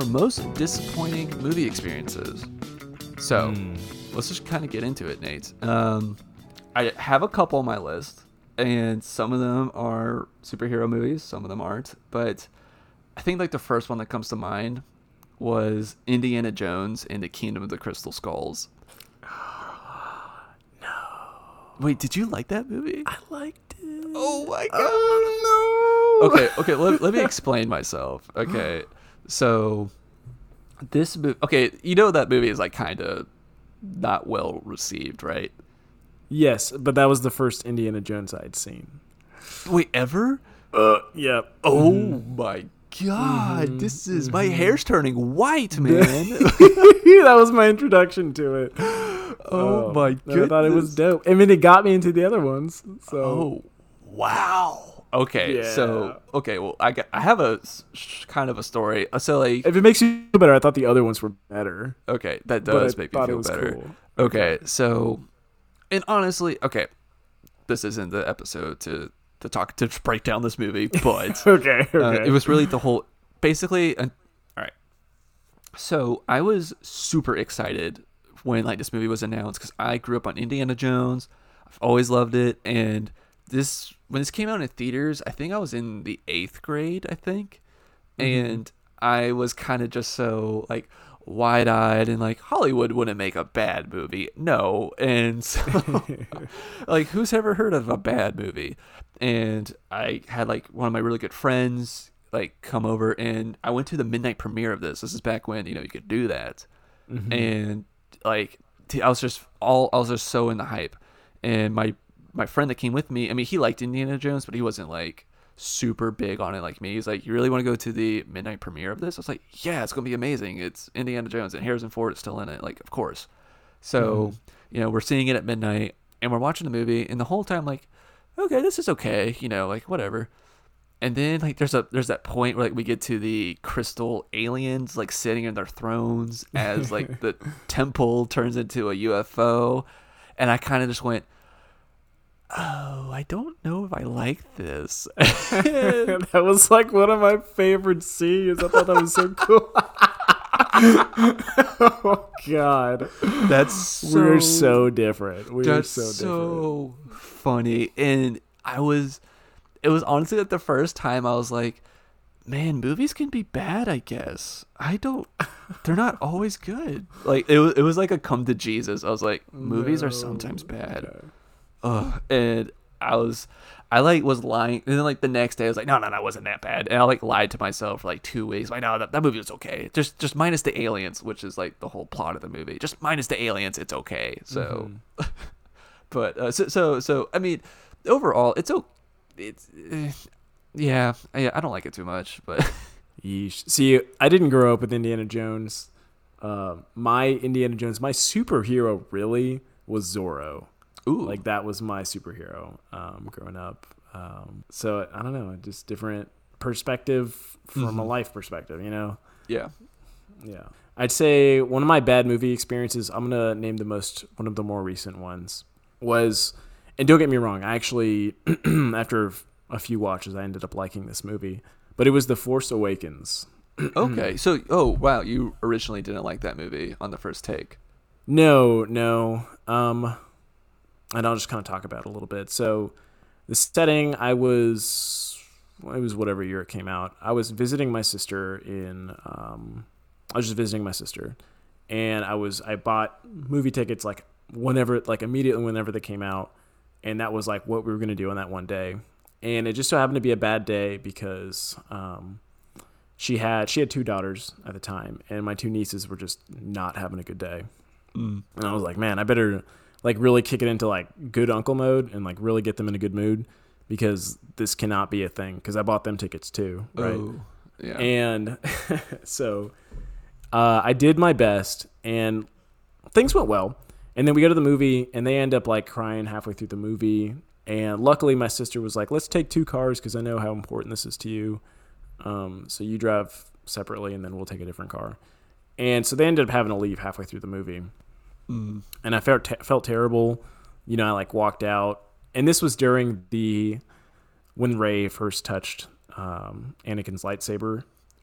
most disappointing movie experiences. So let's just kind of get into it, Nate. I have a couple on my list, and some of them are superhero movies, some of them aren't. But I think like the first one that comes to mind was Indiana Jones and the Kingdom of the Crystal Skulls. No. Wait, did you like that movie? I liked it. Oh my god. Oh no. Okay, let me explain myself. Okay, so this movie, okay, you know that movie is like kind of not well received, right? Yes, but that was the first Indiana Jones I'd seen. Wait, ever? Yeah. Oh my god, this is my hair's turning white, man. That was my introduction to it. Oh my goodness. I thought it was dope. I mean, it got me into the other ones. So. Oh, wow. Okay, Yeah. so well, I have a kind of a story. So like, If it makes you feel better, I thought the other ones were better. okay, that But does I make me thought it feel was better. cool. Okay, so, and honestly, okay, this isn't the episode to break down this movie, but Okay. it was really the whole, basically, all right. So I was super excited when like this movie was announced because I grew up on Indiana Jones. I've always loved it, and when this came out in theaters, I think I was in the 8th grade, I think, and I was kind of just so like wide-eyed and like Hollywood wouldn't make a bad movie, no, and so like who's ever heard of a bad movie? And I had like one of my really good friends like come over, and I went to the midnight premiere of this. This is back when you could do that, and like I was just so in the hype, and my friend that came with me, I mean, he liked Indiana Jones, but he wasn't like super big on it like me. He's like, you really want to go to the midnight premiere of this? I was like, yeah, it's gonna be amazing. It's Indiana Jones and Harrison Ford is still in it, like, of course. So we're seeing it at midnight and we're watching the movie, and the whole time like, okay, this is okay, like whatever. And then like there's that point where like we get to the crystal aliens like sitting in their thrones as like the temple turns into a UFO, and I kind of just went, oh, I don't know if I like this. That was like one of my favorite scenes. I thought that was so cool. Oh God, we're so different. We're that's so funny, and it was honestly like the first time I was like, man, movies can be bad, I guess. They're not always good. Like it was like a come to Jesus. I was like, movies are sometimes bad. Okay. And I was lying, and then like the next day I was like, no, it wasn't that bad, and I like lied to myself for like 2 weeks. Like, no, that movie was okay, just minus the aliens, which is like the whole plot of the movie. Just minus the aliens, it's okay. So, but so I mean, overall, yeah, I don't like it too much, but Yeesh. See, I didn't grow up with Indiana Jones. My superhero really was Zorro. ooh, Like that was my superhero growing up. So I don't know, just different perspective from a life perspective, yeah, Yeah. I'd say one of my bad movie experiences, I'm going to name one of the more recent ones, was, and don't get me wrong, I actually, after a few watches, I ended up liking this movie, but it was The Force Awakens. okay. So, oh wow, you originally didn't like that movie on the first take. No. And I'll just kind of talk about it a little bit. So the setting, it was whatever year it came out. I was visiting my sister and I bought movie tickets immediately whenever they came out. And that was like what we were going to do on that one day. And it just so happened to be a bad day because, she had 2 daughters at the time, and my 2 nieces were just not having a good day. And I was like, man, I better like really kick it into like good uncle mode and like really get them in a good mood, because this cannot be a thing, because I bought them tickets too, right? Oh, yeah. And so I did my best and things went well. And then we go to the movie and they end up like crying halfway through the movie. And luckily my sister was like, let's take 2 cars because I know how important this is to you. So you drive separately and then we'll take a different car. And so they ended up having to leave halfway through the movie. And I felt terrible. I like walked out, and this was during when Rey first touched Anakin's lightsaber.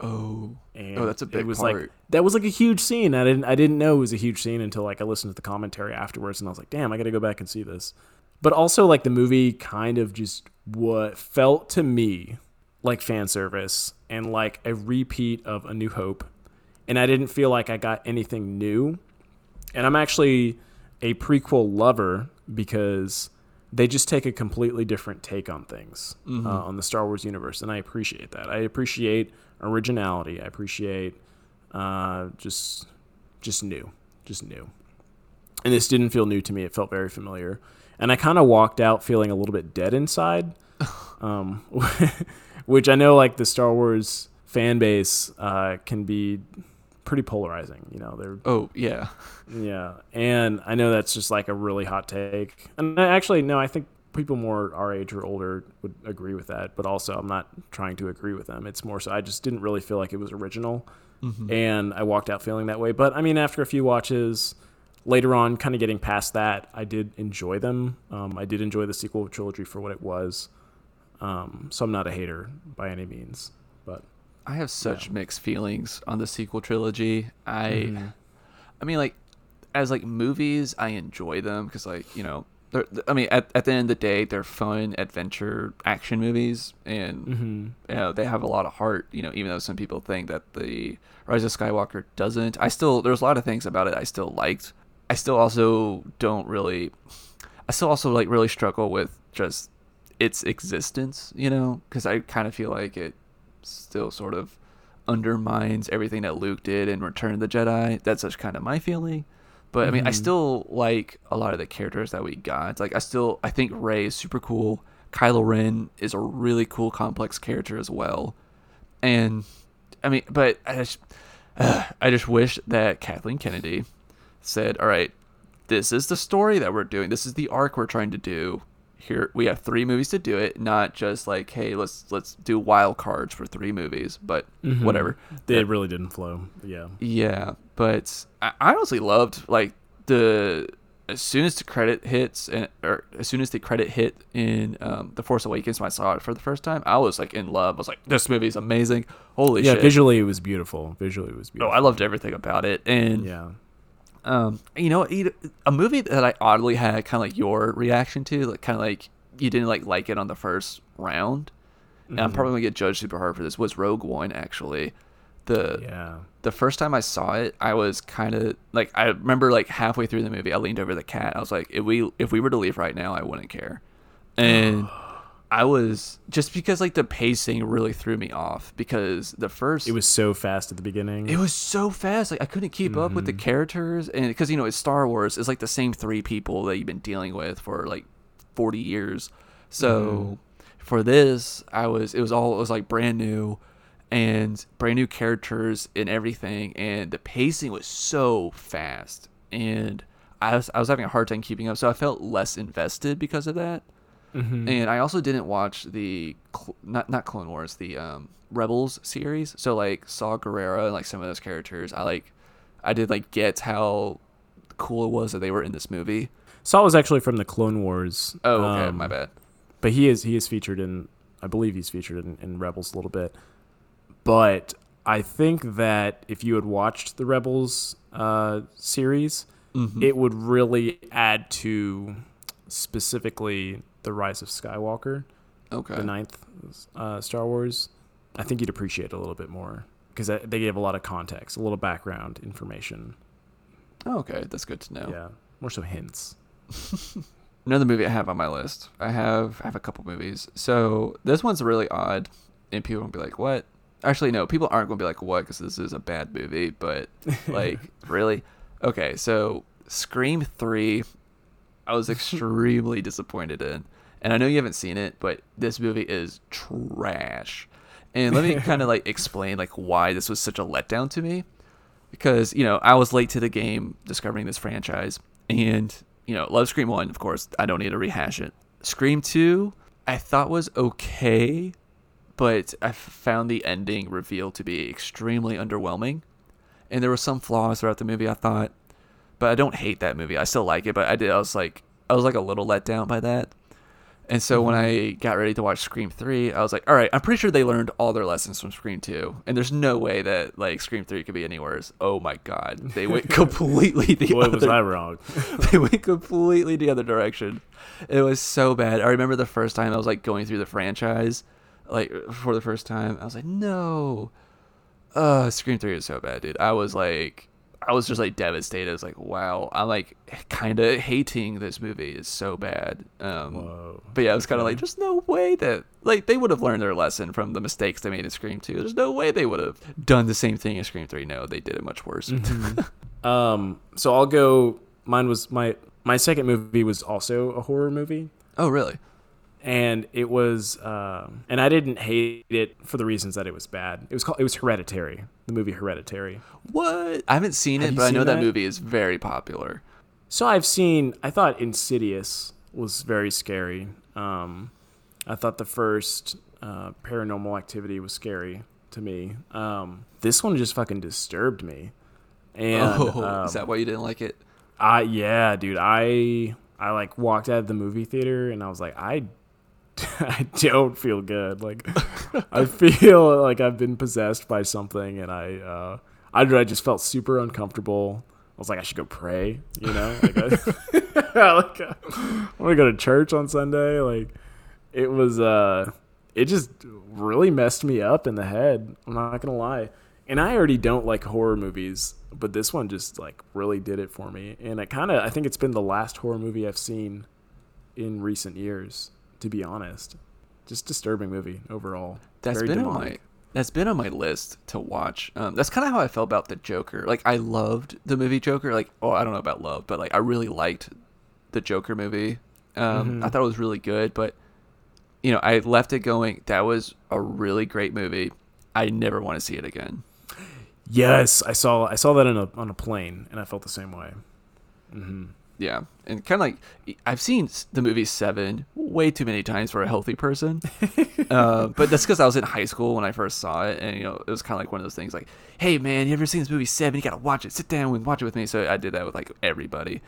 Oh. And Oh, that's a big it was part. like that was like a huge scene. I didn't know it was a huge scene until like I listened to the commentary afterwards, and I was like, damn, I got to go back and see this. But also like the movie kind of just what felt to me like fan service and like a repeat of A New Hope, and I didn't feel like I got anything new. And I'm actually a prequel lover because they just take a completely different take on things on the Star Wars universe, and I appreciate that. I appreciate originality. I appreciate just new, just new. And this didn't feel new to me. It felt very familiar, and I kind of walked out feeling a little bit dead inside, um, which I know like the Star Wars fan base can be pretty polarizing. You know, they're Oh, yeah. yeah, and I know that's just like a really hot take. And actually, no, I think people more our age or older would agree with that. But also, I'm not trying to agree with them. It's more so I just didn't really feel like it was original, and I walked out feeling that way. But I mean, after a few watches, later on, kind of getting past that, I did enjoy them. I did enjoy the sequel trilogy for what it was. So I'm not a hater by any means, but I have such mixed feelings on the sequel trilogy. I mean, like, as like movies, I enjoy them because, like, you know, I mean, at the end of the day, they're fun adventure action movies, and you know, they have a lot of heart. You know, even though some people think that the Rise of Skywalker doesn't, there's a lot of things about it I still liked. I still also like really struggle with just its existence. You know, because I kind of feel like it still sort of undermines everything that Luke did in Return of the Jedi. That's just kind of my feeling. But I mean, I still like a lot of the characters that we got. Like, I think Rey is super cool. Kylo Ren is a really cool, complex character as well. And I mean, but I just wish that Kathleen Kennedy said, "All right, this is the story that we're doing. This is the arc we're trying to do. Here we have 3 movies to do it, not just like, hey, let's do wild cards for 3 movies, but whatever." It really didn't flow. Yeah, but I honestly loved like as soon as the credit hits or as soon as the credit hit in The Force Awakens when I saw it for the first time, I was like in love. I was like, this movie is amazing. Holy shit. Visually it was beautiful. Oh, I loved everything about it. And you know, a movie that I oddly had kind of like your reaction to, like kind of like you didn't like it on the first round, and I'm probably gonna get judged super hard for this, was Rogue One. Actually, the first time I saw it, I was kind of like, I remember like halfway through the movie, I leaned over the cat. I was like, if we were to leave right now, I wouldn't care. And I was, just because like the pacing really threw me off, because it was so fast at the beginning. It was so fast. Like, I couldn't keep up with the characters. And because, you know, it's Star Wars, it's like the same 3 people that you've been dealing with for like 40 years. So for this, it was like brand new and brand new characters and everything. And the pacing was so fast. And I was having a hard time keeping up. So I felt less invested because of that. And I also didn't watch the not Clone Wars, the Rebels series. So like Saw Gerrera and like some of those characters, I did like get how cool it was that they were in this movie. Saw was actually from the Clone Wars. Oh, okay, my bad. But he is featured in, I believe he's featured in Rebels a little bit. But I think that if you had watched the Rebels series, it would really add to specifically the Rise of Skywalker, Okay. the 9th Star Wars. I think you'd appreciate it a little bit more because they gave a lot of context, a little background information. Oh, okay, that's good to know. Yeah, more so hints. Another movie I have on my list. I have a couple movies. So this one's really odd, and people won't be like, "What?" Actually, no, people aren't going to be like, "What?" Because this is a bad movie. But like, really? Okay, so Scream 3, I was extremely disappointed in. And I know you haven't seen it, but this movie is trash. And let me kind of like explain like why this was such a letdown to me. Because, you know, I was late to the game discovering this franchise. And, you know, love Scream 1, of course. I don't need to rehash it. Scream 2, I thought was okay, but I found the ending reveal to be extremely underwhelming. And there were some flaws throughout the movie, I thought. But I don't hate that movie. I still like it, but I was like a little let down by that. And so when I got ready to watch Scream 3, I was like, all right, I'm pretty sure they learned all their lessons from Scream 2. And there's no way that like Scream 3 could be any worse. Oh my God. They went completely the Boy, other was I wrong. They went completely the other direction. It was so bad. I remember the first time I was like going through the franchise, like for the first time, I was like, no. Scream 3 is so bad, dude. I was just like devastated. I was like, wow, I'm like kind of hating this movie. It's so bad. Whoa. But yeah, I was kind of like, there's no way that like they would have learned their lesson from the mistakes they made in Scream 2. There's no way they would have done the same thing in Scream 3. No, they did it much worse. So I'll go. Mine was my second movie was also a horror movie. Oh, really? And it was, and I didn't hate it for the reasons that it was bad. It was Hereditary, the movie Hereditary. What? I haven't seen Have it, you but I know seen that that? movie is very popular. So I thought Insidious was very scary. I thought the first Paranormal Activity was scary to me. This one just fucking disturbed me. And Is that why you didn't like it? yeah, dude, I like walked out of the movie theater and I was like, I don't feel good. Like, I feel like I've been possessed by something, and I just felt super uncomfortable. I was like, I should go pray, you know? Like, I want to go to church on Sunday. Like, it was, it just really messed me up in the head. I'm not gonna lie. And I already don't like horror movies, but this one just like really did it for me. And I think it's been the last horror movie I've seen in recent years. To be honest, just disturbing movie overall. That's been on my list to watch. That's kind of how I felt about the Joker. Like, I loved the movie Joker. Like, I don't know about love, but like I really liked the Joker movie. I thought it was really good, but you know, I left it going, that was a really great movie. I never want to see it again. Yes, I saw that on a plane, and I felt the same way. Yeah, and kind of like I've seen the movie Seven way too many times for a healthy person, but that's because I was in high school when I first saw it, and you know, it was kind of like one of those things like, hey man, you ever seen this movie Seven? You gotta watch it. Sit down and watch it with me. So I did that with like everybody.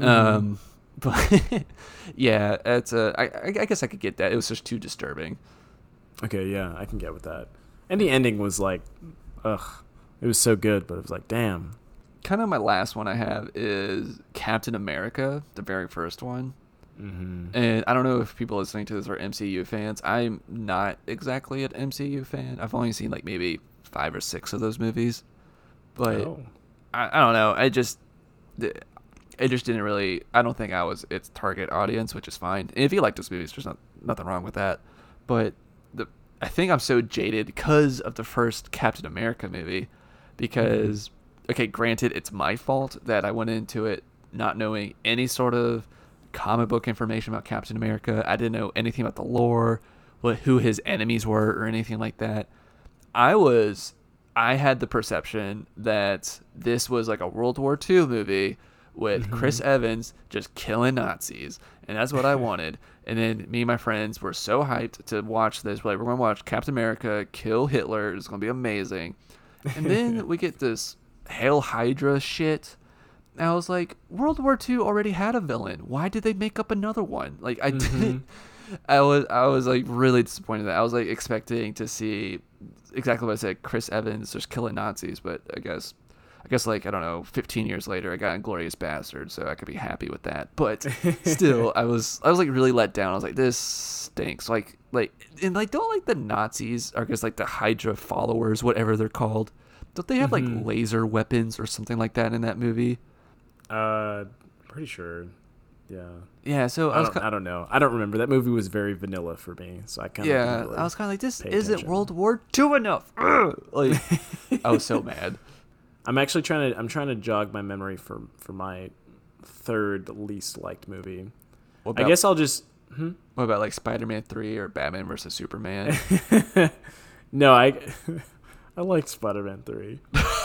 But yeah, it's I guess I could get that. It was just too disturbing. Okay, yeah, I can get with that. And the ending was like, ugh, it was so good, but it was like, damn. Kind of my last one I have is Captain America, the very first one. And I don't know if people listening to this are MCU fans. I'm not exactly an MCU fan. I've only seen like maybe 5 or 6 of those movies, but I don't know. It just didn't really. I don't think I was its target audience, which is fine. And if you like those movies, there's nothing wrong with that. But I think I'm so jaded because of the first Captain America movie, because. Okay, granted, it's my fault that I went into it not knowing any sort of comic book information about Captain America. I didn't know anything about the lore, who his enemies were, or anything like that. I had the perception that this was like a World War II movie with Chris Evans just killing Nazis, and that's what I wanted. And then me and my friends were so hyped to watch this. We're like, we're going to watch Captain America kill Hitler. It's going to be amazing. And then we get this Hail Hydra shit. And I was like, World War II already had a villain. Why did they make up another one? Like, I didn't. I was like really disappointed. That I was like expecting to see exactly what I said, Chris Evans just killing Nazis. But I guess like, I don't know, 15 years later, I got Inglourious Bastard, so I could be happy with that. But still, I was like really let down. I was like, this stinks. Like, and like, don't like the Nazis, or I guess like the Hydra followers, whatever they're called. Don't they have like laser weapons or something like that in that movie? Pretty sure. Yeah. Yeah. So I don't know. I don't remember. That movie was very vanilla for me, so I kind of really I was kind of like, this pay isn't attention. World War II enough. Like, I was so mad. I'm actually trying to jog my memory for my third least liked movie. I guess I'll just. What about like Spider-Man 3 or Batman versus Superman? No, I like Spider-Man 3.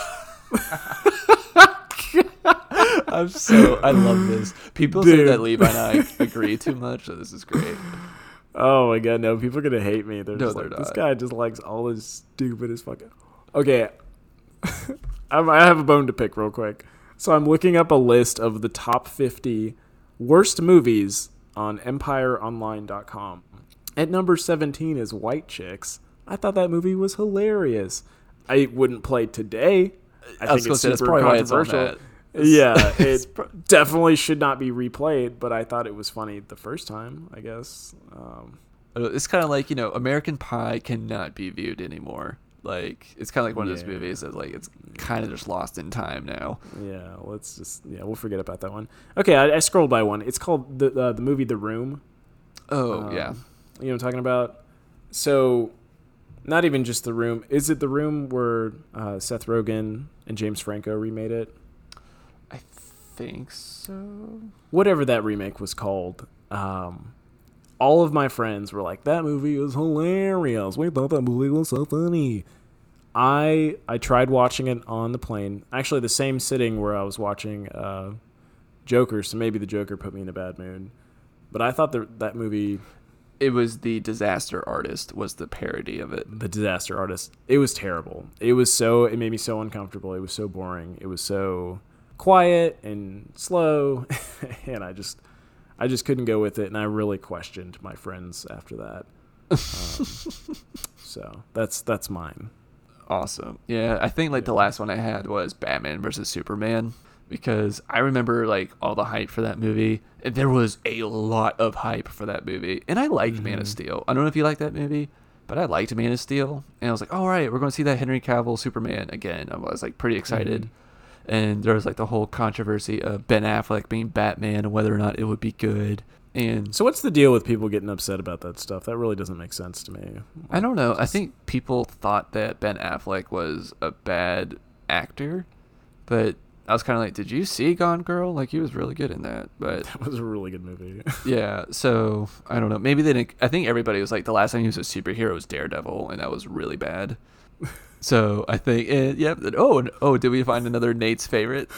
I love this. People say that Levi and I agree too much, so this is great. Oh my god, no, people are gonna hate me. They're No, just they're like, not. this guy just likes all his stupid as fucking. Okay, I have a bone to pick real quick. So I'm looking up a list of the top 50 worst movies on EmpireOnline.com. At number 17 is White Chicks. I thought that movie was hilarious. I wouldn't play today. I think it's super controversial. Yeah, it definitely should not be replayed, but I thought it was funny the first time, I guess. It's kind of like, American Pie cannot be viewed anymore. Like, it's kind of like one of those movies that, like, it's kind of just lost in time now. Yeah, we'll forget about that one. Okay, I scrolled by one. It's called the movie The Room. Oh, yeah. You know what I'm talking about? So, not even just The Room. Is it The Room where Seth Rogen and James Franco remade it? I think so. Whatever that remake was called. All of my friends were like, that movie is hilarious. We thought that movie was so funny. I tried watching it on the plane. Actually, the same sitting where I was watching Joker, so maybe the Joker put me in a bad mood. But I thought that movie... It was The Disaster Artist was the parody of it. The Disaster Artist. It was terrible. It made me so uncomfortable. It was so boring. It was so quiet and slow. And I just couldn't go with it, and I really questioned my friends after that. So that's mine. Awesome. Yeah, I think the last one I had was Batman versus Superman, because I remember like all the hype for that movie. And there was a lot of hype for that movie, and I liked Man of Steel. I don't know if you like that movie, but I liked Man of Steel, and I was like, all right, we're going to see that Henry Cavill Superman again. I was like pretty excited. And there was like the whole controversy of Ben Affleck being Batman and whether or not it would be good. And so what's the deal with people getting upset about that stuff? That really doesn't make sense to me. I don't know. I think people thought that Ben Affleck was a bad actor, but I was kind of like, did you see Gone Girl? Like, he was really good in that. But that was a really good movie. Yeah, so I don't know. Maybe they didn't. I think everybody was like, the last time he was a superhero was Daredevil, and that was really bad. So I think, did we find another Nate's favorite?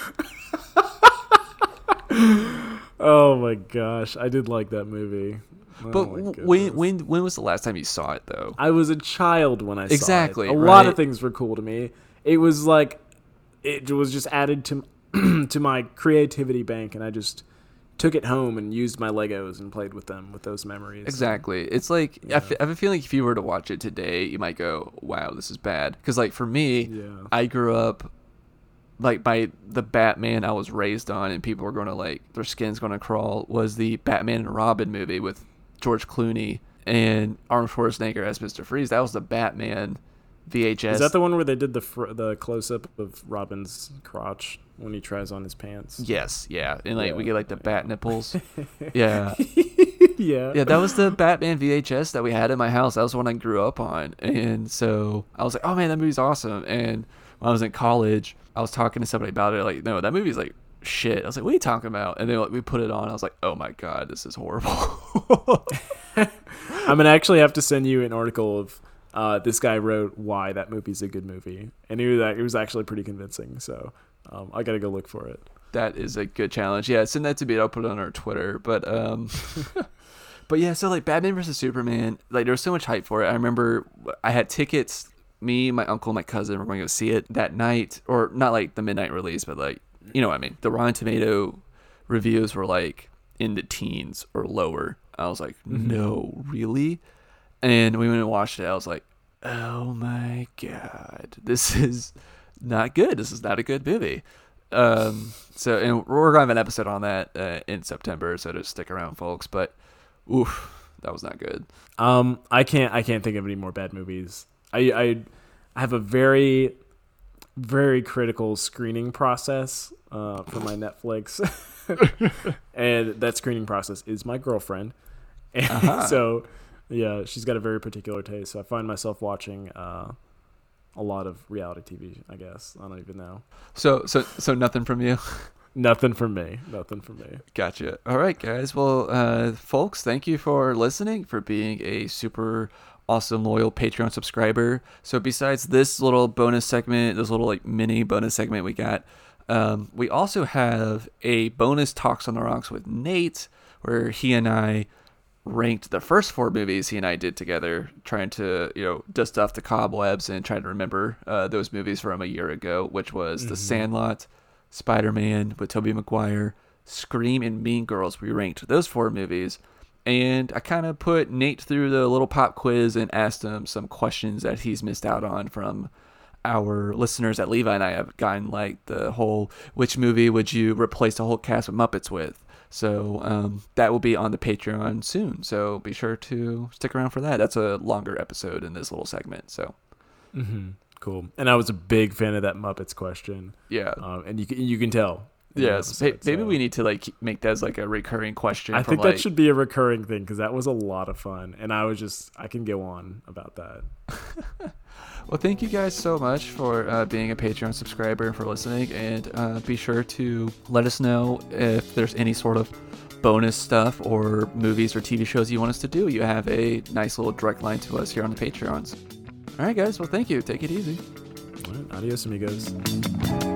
Oh my gosh, I did like that movie. But when was the last time you saw it, though? I was a child when I saw it. Exactly. A lot of things were cool to me. It was like, it was just added to to my creativity bank, and I just took it home and used my Legos and played with them, with those memories. Exactly. It's like, I have a feeling if you were to watch it today, you might go, wow, this is bad. Because like for me, I grew up like by the Batman I was raised on, and people were going to like, their skin's going to crawl, was the Batman and Robin movie with George Clooney and Arnold Schwarzenegger as Mr. Freeze. That was the Batman VHS. Is that the one where they did the close-up of Robin's crotch when he tries on his pants? Yes, yeah. And like we get like the bat nipples. Yeah. Yeah, that was the Batman VHS that we had in my house. That was the one I grew up on. And so I was like, oh man, that movie's awesome. And when I was in college, I was talking to somebody about it. Like, no, that movie's like shit. I was like, what are you talking about? And then like, we put it on. I was like, oh my God, this is horrible. I'm going to actually have to send you an article of this guy wrote why that movie's a good movie. And it was actually pretty convincing. So I got to go look for it. That is a good challenge. Yeah, send that to me. I'll put it on our Twitter. But but yeah, so like Batman versus Superman, like there was so much hype for it. I remember I had tickets. Me, my uncle, my cousin were going to go see it that night, or not like the midnight release, but like, you know what I mean. The Rotten Tomato reviews were like in the teens or lower. I was like, no, really? And we went and watched it. I was like, oh my God, this is not good. This is not a good movie. So, and we're going to have an episode on that in September, so just stick around, folks. But, oof, that was not good. I can't think of any more bad movies. I have a very, very critical screening process for my Netflix. And that screening process is my girlfriend. And so, yeah, she's got a very particular taste. So I find myself watching a lot of reality TV, I guess. I don't even know. So nothing from you? Nothing from me. Gotcha. All right, guys. Well, folks, thank you for listening, for being a super awesome, loyal Patreon subscriber. So besides this little bonus segment, this little like mini bonus segment we got, we also have a bonus Talks on the Rocks with Nate, where he and I ranked the first 4 movies he and I did together, trying to, dust off the cobwebs and trying to remember those movies from a year ago, which was The Sandlot, Spider-Man with Tobey Maguire, Scream, and Mean Girls. We ranked those 4 movies. And I kind of put Nate through the little pop quiz and asked him some questions that he's missed out on from our listeners that Levi and I have gotten, like the whole, which movie would you replace the whole cast with Muppets with? So that will be on the Patreon soon. So be sure to stick around for that. That's a longer episode in this little segment. So cool. And I was a big fan of that Muppets question. Yeah. And you can tell. Yes, maybe we need to like make that as like a recurring question. I think that should be a recurring thing because that was a lot of fun, and I can go on about that. Well, thank you guys so much for being a Patreon subscriber and for listening, and be sure to let us know if there's any sort of bonus stuff or movies or TV shows you want us to do. You have a nice little direct line to us here on the Patreons. All right, guys. Well, thank you. Take it easy. All right, adios, amigos.